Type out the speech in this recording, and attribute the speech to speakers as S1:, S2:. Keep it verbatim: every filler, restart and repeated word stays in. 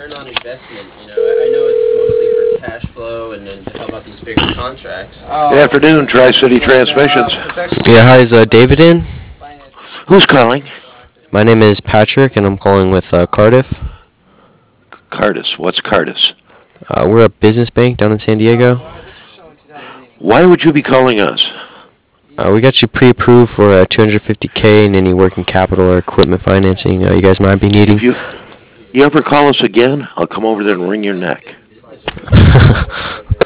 S1: return on investment. You know, I, I know it's mostly for cash flow and then to help out these bigger contracts.
S2: Good afternoon, Tri-City Transmissions.
S3: Yeah, hi, is uh, David in?
S2: Who's calling?
S3: My name is Patrick, and I'm calling with uh, Cardiff.
S2: Cardis. What's Cardis?
S3: Uh, we're a business bank down in San Diego.
S2: Why would you be calling us?
S3: Uh, we got you pre-approved for uh, two hundred fifty K in any working capital or equipment financing uh, you guys might be needing.
S2: If you, you ever call us again, I'll come over there and wring your neck.